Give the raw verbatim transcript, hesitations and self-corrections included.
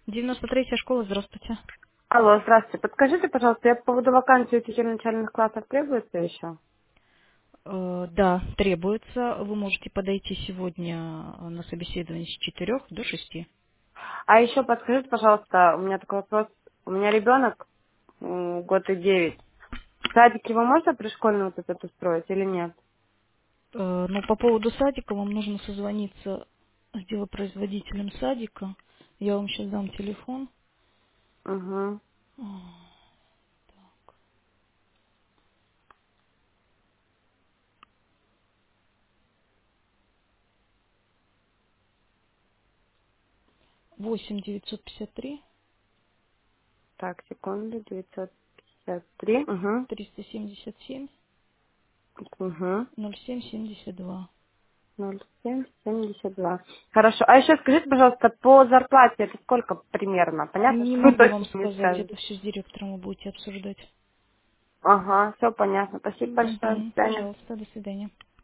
девяносто третья школа, здравствуйте. Алло, здравствуйте. Подскажите, пожалуйста, я по поводу вакансии учителя начальных классов требуется еще? Э, да, требуется. Вы можете подойти сегодня на собеседование с четырёх до шести. А еще подскажите, пожалуйста, у меня такой вопрос. У меня ребенок м, год и девять. В садик его можно пришкольный вот этот устроить или нет? Э, ну, по поводу садика вам нужно созвониться с делопроизводителем садика. Я вам сейчас дам телефон. Угу. восемь девятьсот пятьдесят три Так, секунду, девятьсот пятьдесят три. Угу. триста семьдесят семь Угу. ноль семь семьдесят два. ноль семь семьдесят два. Хорошо. А еще скажите, пожалуйста, по зарплате это сколько примерно? Понятно, Не что вы могу вам точно не сказать, скажете. это все с директором вы будете обсуждать. Ага, все понятно. Спасибо большое. До Угу, свидания. пожалуйста, до свидания.